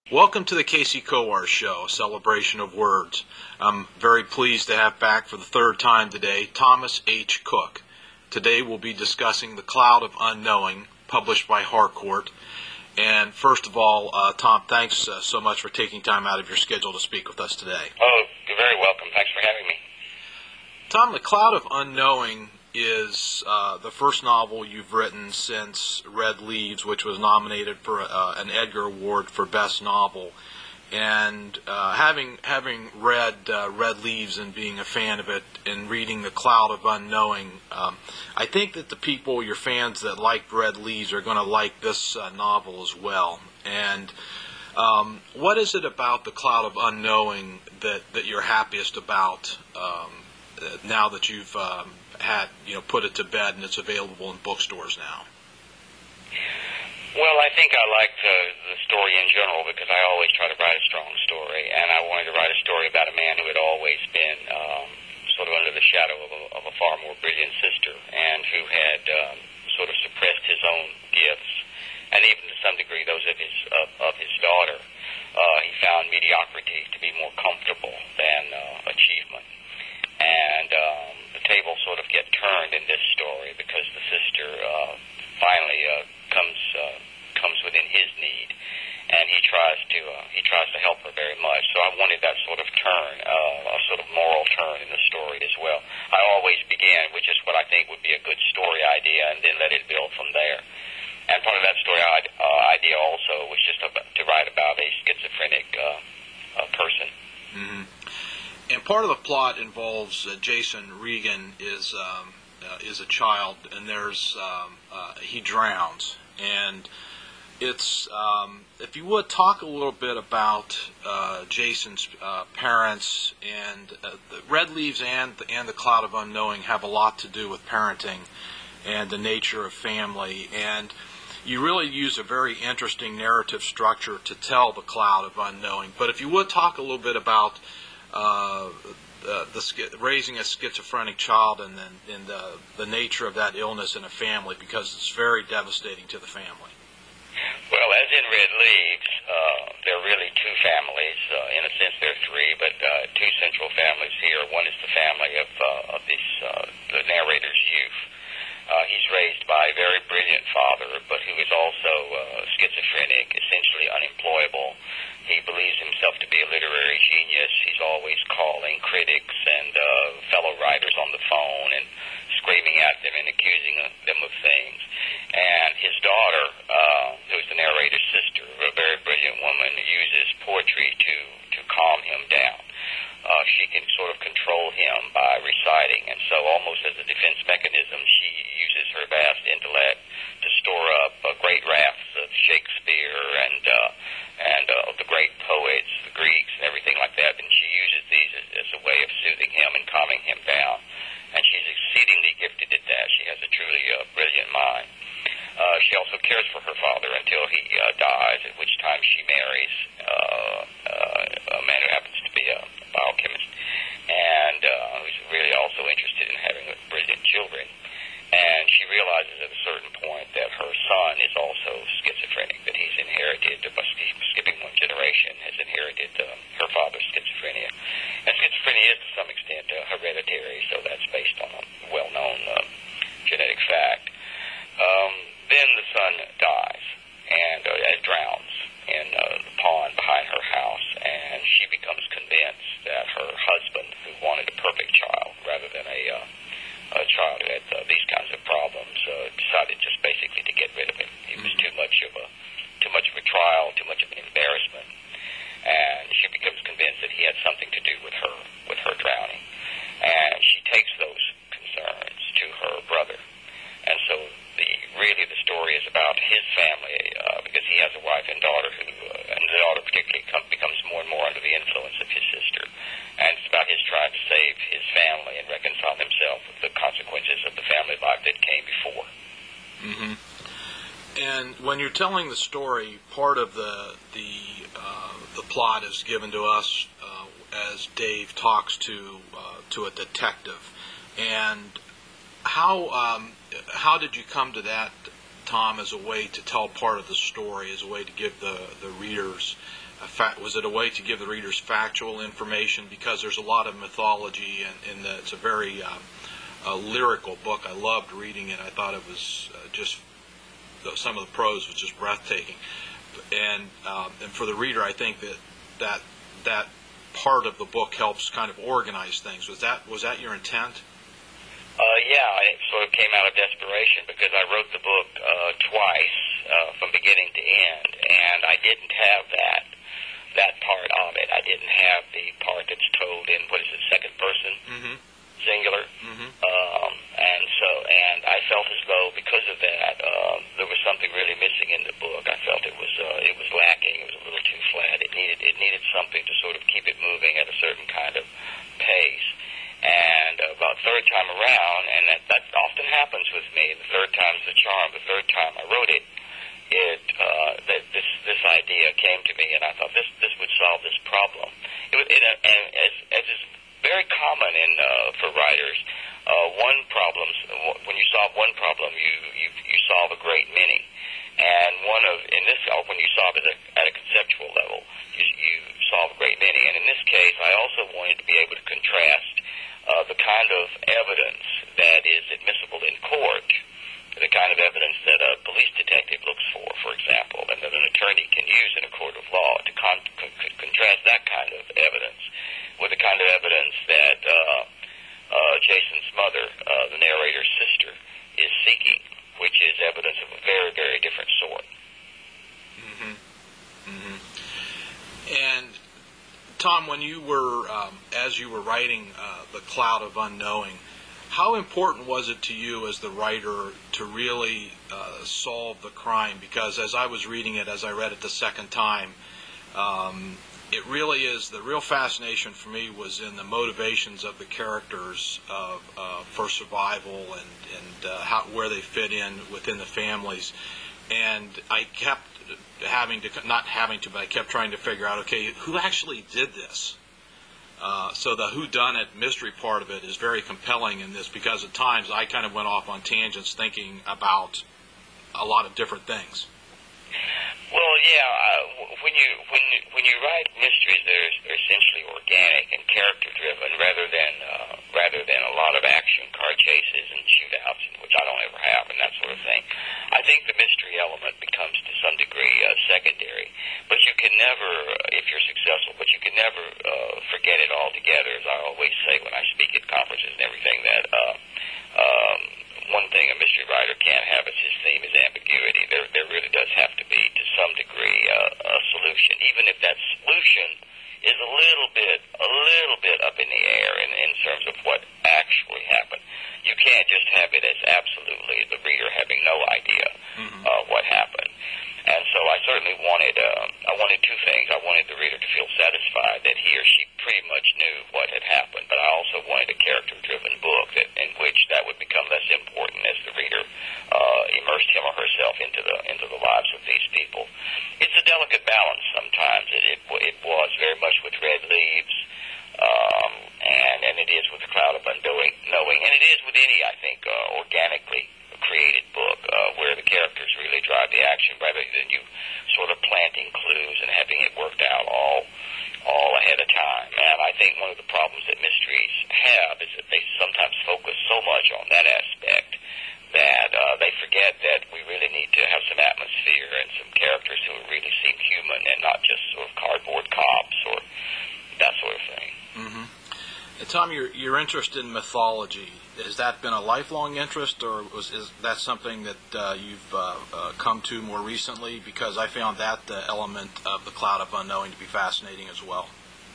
Welcome to the Casey Kowar Show, a celebration of words. I'm very pleased to have back for the third time today Thomas H. Cook. Today we'll be discussing The Cloud of Unknowing, published by Harcourt. And first of all, Tom, thanks so much for taking time out of your schedule to speak with us today. Oh, you're very welcome. Thanks for having me. Tom, The Cloud of Unknowing is the first novel you've written since Red Leaves, which was nominated for an Edgar Award for Best Novel. And having read Red Leaves and being a fan of it and reading The Cloud of Unknowing, I think that the people, your fans that liked Red Leaves, are going to like this novel as well. And what is it about The Cloud of Unknowing that you're happiest about now that you've put it to bed and it's available in bookstores now? Well, I think I like the story in general because I always try to write a strong story, and I wanted to write a story about a man who had always been sort of under the shadow of a far more brilliant sister, and who had sort of suppressed his own gifts, and even to some degree those of his daughter. He found mediocrity to be more comfortable than achievement. And the table sort of get turned in this story because the sister finally comes within his need, and he tries to help her very much. So I wanted that sort of turn, a sort of moral turn in the story as well. I always began, which is what I think would be a good story idea, and then let it build from there. And part of that story idea also was just to write about a schizophrenic person. Mm-hmm. And part of the plot involves Jason Regan is a child, and he drowns. And it's if you would talk a little bit about Jason's parents, and the Red Leaves and the Cloud of Unknowing have a lot to do with parenting and the nature of family. And you really use a very interesting narrative structure to tell the Cloud of Unknowing. But if you would talk a little bit about raising a schizophrenic child and the nature of that illness in a family, because it's very devastating to the family. Well, as in Red Leaves, there are really two families. In a sense, there are three, but two central families here. One is the family of the narrator's youth. He's raised by a very brilliant father, but who is also schizophrenic, essentially unemployable. He believes himself to be a literary genius. He's always calling critics and fellow writers on the phone and screaming at them and accusing them of things. And his daughter, who's the narrator's sister, a very brilliant woman, uses poetry to calm him down. She can sort of control him by reciting, and so almost as a defense mechanism, she uses her vast intellect to store up great rafts of Shakespeare and the great poets, the Greeks, and everything like that, and she uses these as a way of soothing him and calming him down. And she's exceedingly gifted at that. She has a truly brilliant mind. She also cares for her father until he dies, at which time she marries a man who happens to be a biochemist, and who's really also interested in having brilliant children. And she realizes at a certain point that her son is also schizophrenic, that he's inherited, by skipping one generation, has inherited her father's schizophrenia. And schizophrenia is to some extent hereditary, so that's based on a well-known genetic fact. Then the son dies and drowns in the pond behind her house, and she becomes convinced that her husband, who wanted a perfect child rather than a child who had these kinds of problems, decided just basically to get rid of him. He was too much of a trial, too much of an embarrassment, and she becomes convinced that he had something to do with her drowning. And she takes those concerns to her brother, and so the story is about his family, because he has a wife and daughter and the daughter particularly becomes more and more under the influence of his sister. And it's about his trying to save his family and reconcile himself with the consequences of the family life that came before. Mm-hmm. And when you're telling the story, part of the plot is given to us as Dave talks to a detective. And how did you come to that, Tom, as a way to tell part of the story, as a way to give the readers was it a way to give the readers factual information, because there's a lot of mythology, and it's a very lyrical book. I loved reading it. I thought it was just some of the prose was just breathtaking, and for the reader, I think that part of the book helps kind of organize things. Was that your intent? Yeah, it sort of came out of desperation because I wrote the book twice from beginning to end, and I didn't have that part of it. I didn't have the part that's told in, second person, singular. And I felt as though because of that, there was something really missing in the book. I felt it was lacking. It was a little too flat. It needed something to sort of keep it moving at a certain kind of pace. And about third time around, and that often happens with me, the third time's the charm. The third time I wrote it, this idea came to me, and I thought this would solve this problem. And as is very common for writers, when you solve one problem, you solve a great many. And when you solve it at a conceptual level, you solve a great many. And in this case, I also wanted to be able to contrast the kind of evidence that is admissible in court, the kind of evidence that a police detective looks for example, and that an attorney can use in a court of law, to contrast that kind of evidence with the kind of evidence that Jason's mother, the narrator's sister, is seeking, which is evidence of a very, very different sort. And Tom, when you were, as you were writing The Cloud of Unknowing, how important was it to you as the writer to really solve the crime? Because as I was reading it, as I read it the second time, it really is, the real fascination for me was in the motivations of the characters for survival, and where they fit in within the families. And I kept but I kept trying to figure out, okay, who actually did this? So the whodunit mystery part of it is very compelling in this, because at times I kind of went off on tangents thinking about a lot of different things. Well, yeah. When you write mysteries, they're essentially organic and character driven, rather than a lot of action, car chases and shootouts, which I don't ever have, and that sort of thing. I think the mystery element becomes to some degree secondary, but you can never, if you're successful, but you can never forget it altogether. As I always say when I speak at conferences and everything, that one thing a mystery writer can't have as his theme is ambiguity. There really does have to be, to some degree, a solution, even if that solution is a little bit up in the air in terms of what actually happened. You can't just have it as absolutely the reader having no idea what happened. And so I certainly wanted two things. I wanted the reader to feel satisfied that he or she pretty much knew what had happened, but I also wanted a character-driven book in which that would become less important as the reader immersed him or herself into the lives of these people. It's a delicate balance sometimes. It was very much with Red Leaves, and it is with The Cloud of Unknowing, and it is with any, I think, organically created book where the characters really drive the action rather than you sort of planting clues and having it worked out all ahead of time. And I think one of the problems that mysteries have is that they sometimes focus so much on that aspect that they forget that we really need to have some atmosphere and some characters who really seem human and not just sort of cardboard cops or that sort of thing. Tom, your interest in mythology, has that been a lifelong interest, or is that something that you've come to more recently? Because I found that element of The Cloud of Unknowing to be fascinating as well.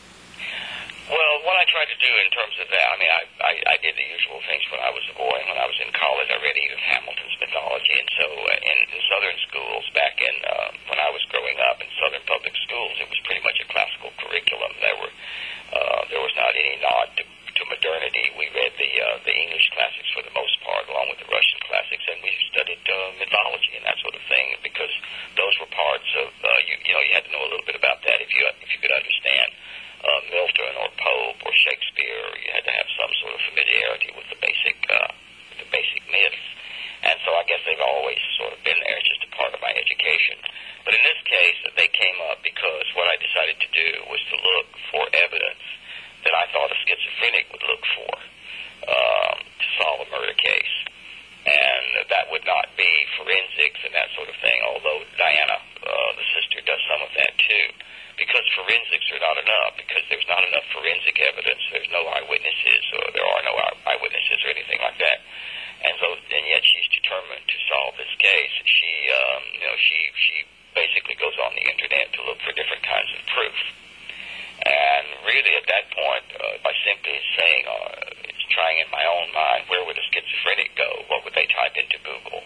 Well, what I tried to do in terms of that, I mean, I did the usual things when I was a boy. When I was in college, I read Edith Hamilton's mythology, and so in Southern schools back when I was growing up in Southern public schools, it was pretty much a classical curriculum. There was not any nod to modernity. We read the English classics for the most part, along with the Russian classics, and we studied mythology and that sort of thing because those were parts of you had to know a little bit about that if you could understand Milton or Pope or Shakespeare. You had to have some sort of familiarity with the basic myths, and so I guess they've always sort of been there. It's just a part of my education. But in this case, they came up because what I decided to do was to look for evidence that I thought a schizophrenic would look for to solve a murder case. And that would not be forensics and that sort of thing, although Diana, the sister, does some of that too. Because forensics are not enough, because there's not enough forensic evidence, there's no eyewitnesses, or there are no eyewitnesses or anything like that. And yet she's determined to solve this case. She basically goes on the internet to look for different kinds of proof. And really at that point, by simply saying, trying in my own mind, where would a schizophrenic go? What would they type into Google?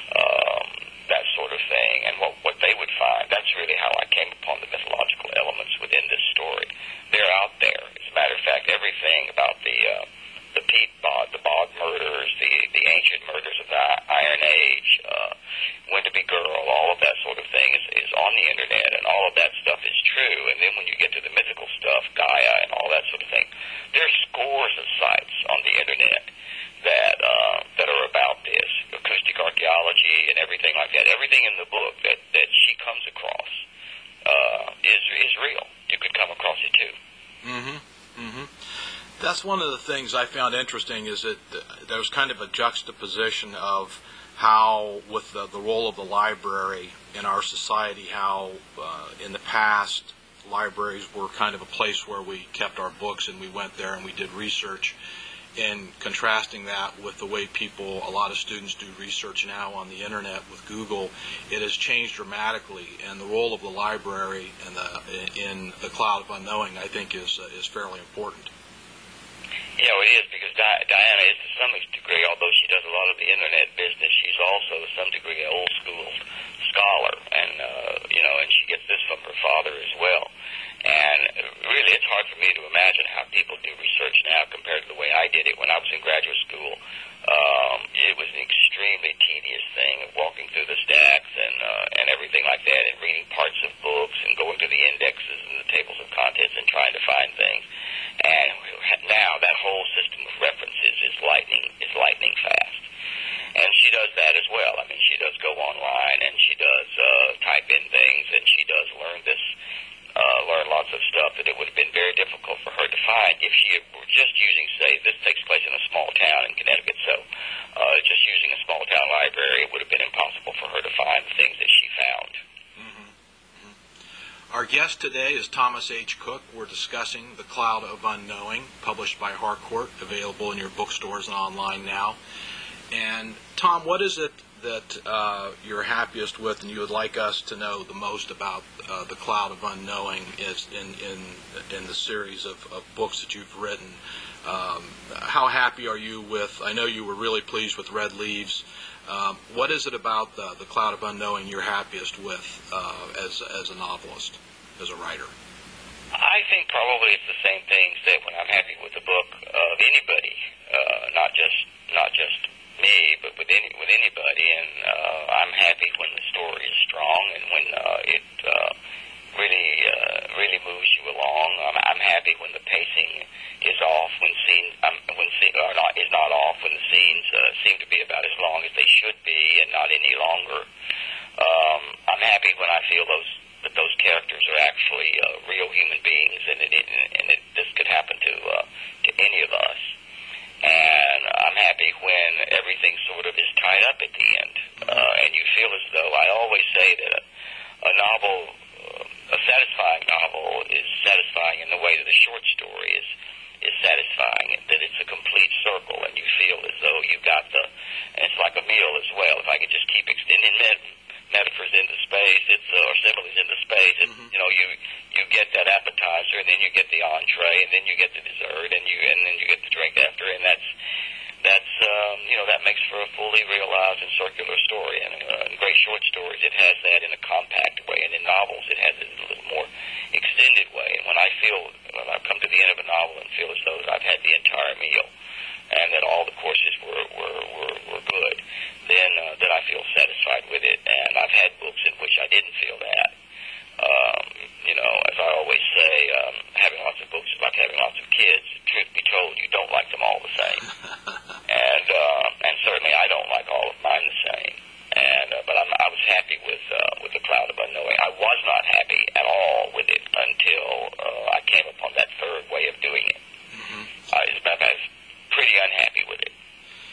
That sort of thing, and what they would find. That's really how I came upon the mythological elements within this story. They're out there. As a matter of fact, everything about the peat bog, the bog murders, the ancient murders of the Iron Age, Winterby Girl, all of that sort of thing is on the internet, and all of that stuff is true. And then when you get to the mythical stuff, Gaia and all that sort of thing, there are scores of sites on the internet that are about this, acoustic archaeology and everything like that. Everything in the book that she comes across is real. You could come across it too. Mm-hmm. Mm-hmm. That's one of the things I found interesting, is that there's kind of a juxtaposition of how, with the role of the library in our society, how in the past libraries were kind of a place where we kept our books and we went there and we did research, and contrasting that with the way a lot of students do research now on the internet with Google. It has changed dramatically, and the role of the library in the cloud of unknowing, I think, is fairly important. Yeah, it is, because Diana is to some degree, although she does a lot of the internet business, she's also to some degree an old school scholar, and and she gets this from her father as well. And really, it's hard for me to imagine how people do research now compared to the way I did it when I was in graduate school. It was an extremely tedious thing, walking through the stacks and everything like that, and reading parts of books and going to the indexes and the tables of contents and trying to find things. And now that whole system of references is lightning fast. And she does that as well. I mean, she does go online and she does type in things, and she does learn lots of stuff that it would have been very difficult for her to find if she were just using, say, this takes place in a small town in Connecticut, so just using a small town library, it would have been impossible for her to find the things that she found. Mm-hmm. Mm-hmm. Our guest today is Thomas H. Cook. We're discussing The Cloud of Unknowing, published by Harcourt, available in your bookstores and online now. And Tom, what is it that you're happiest with and you would like us to know the most about The Cloud of Unknowing is in the series of books that you've written? How happy are you with, I know you were really pleased with Red Leaves. What is it about The Cloud of Unknowing you're happiest with as a novelist, as a writer? I think probably it's the same things that when I'm happy with a book of anybody, not just me, but with anybody, and I'm happy when the story is strong and when it really moves you along. I'm happy when the pacing is off, when is not off, when the scenes seem to be about as long as they should be and not any longer. I'm happy when I feel that those characters are actually real human beings, and this could happen to any of us. And I'm happy when everything sort of is tied up at the end, and you feel as though, I always say that a novel, a satisfying novel, is satisfying in the way that a short story is satisfying, that it's a complete circle, and you feel as though you've got and it's like a meal as well. If I could just keep extending metaphors into space, or similes into space, you get that appetizer, and then you get the entree, and then you get the dessert, and then you get the drink after, and that makes for a fully realized and circular story. And in great short stories, it has that in a compact way, and in novels, it has it in a little more extended way. And when I've come to the end of a novel and feel as though I've had the entire meal, and that all the courses were good, then I feel satisfied with it. And I've had books in which I didn't feel that. As I always say, having lots of books is like having lots of kids. Truth be told, you don't like them all the same. And certainly I don't like all of mine the same. But I was happy with The Cloud of Unknowing. I was not happy at all with it until I came upon that third way of doing it. Mm-hmm. As a matter of fact, I was pretty unhappy with it.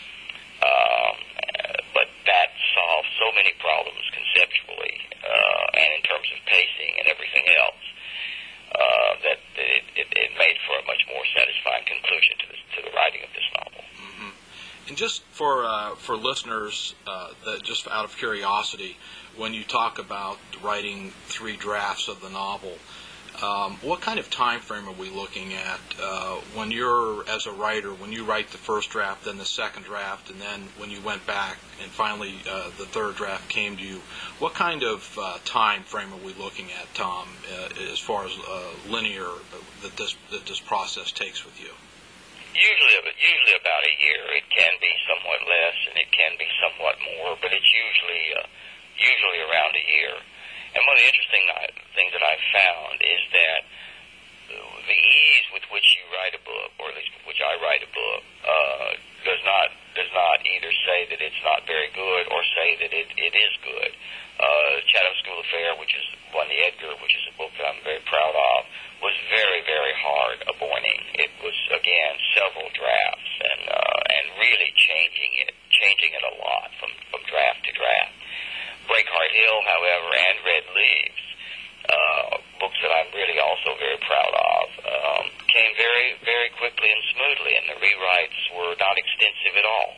But that solved so many problems conceptually and in terms of pacing and everything else that it made for a much more satisfying conclusion to the writing of this novel. Mm-hmm. And just for listeners, that just out of curiosity, when you talk about writing 3 drafts of the novel, what kind of time frame are we looking at when you're, as a writer, when you write the first draft, then the second draft, and then when you went back and finally the third draft came to you? What kind of time frame are we looking at, Tom, as far as linear that this process takes with you? Usually about a year. It can be somewhat less, and it can be somewhat more, but it's usually around a year. And one of the interesting things that I've found is that the ease with which you write a book, or at least with which I write a book, does not either say that it's not very good or say that it is good. Chatham School Affair, which is won the Edgar, which is a book that I'm very proud of, was very, very hard a morning. It was, again, several drafts and really changing it a lot from draft to draft. Breakheart Hill, however, and Red Leaves, books that I'm really also very proud of, came very, very quickly and smoothly, and the rewrites were not extensive at all.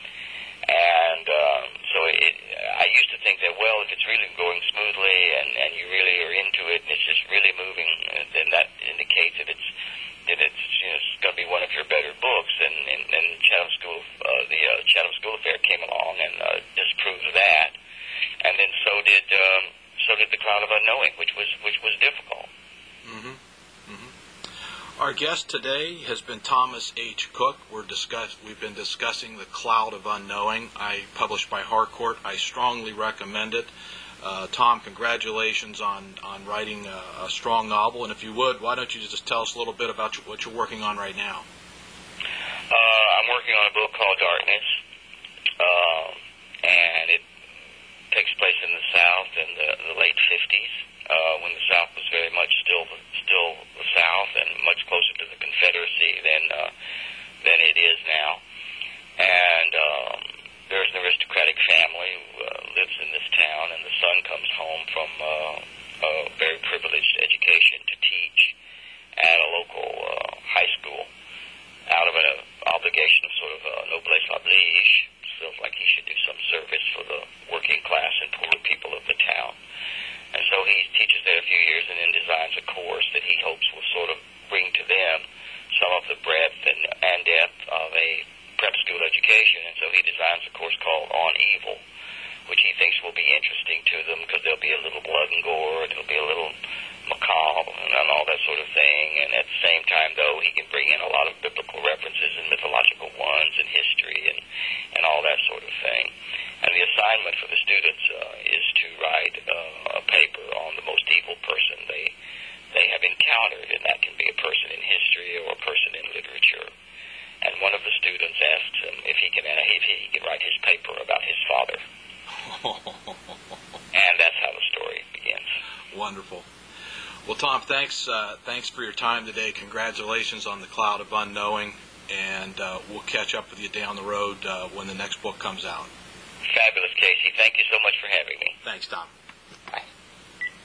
And so I used to think that, well, if it's really going smoothly and you really are into it and it's just really moving, then that indicates that it's going to be one of your better books. And Chatham School, the Chatham School Affair came along and disproved that. And then so did The Cloud of Unknowing, which was difficult. Mm-hmm. Mm-hmm. Our guest today has been Thomas H. Cook. We've been discussing The Cloud of Unknowing, published by Harcourt. I strongly recommend it. Tom, congratulations on writing a strong novel. And if you would, why don't you just tell us a little bit about what you're working on right now? I'm working on a book called Darkness, and it takes place in the South in the late 50s, when the South was very much still the South and much closer to the Confederacy than it is now. And there's an aristocratic family who lives in this town, and the son comes home from a very privileged education to teach at a local high school out of an obligation, sort of noblesse oblige. Feels like he should do some service for the working class and poorer people of the town. And so he teaches there a few years and then designs a course that he hopes will sort of bring to them some of the breadth and depth of a prep school education. And so he designs a course called On Evil, which he thinks will be interesting to them because there'll be a little blood and gore, and it'll be a little macabre and all that sort of thing. And at the same time, though, he can bring in a lot of biblical references and mythological ones and history and all that sort of thing. And the assignment for the students is to write a paper on the most evil person they have encountered, and that can be a person in history or a person in literature. And one of the students asks him if he can write his paper about his father. And that's how the story begins. Wonderful. Well, Tom, thanks for your time today. Congratulations on The Cloud of Unknowing, and we'll catch up with you down the road when the next book comes out. Fabulous, Casey. Thank you so much for having me. Thanks, Tom.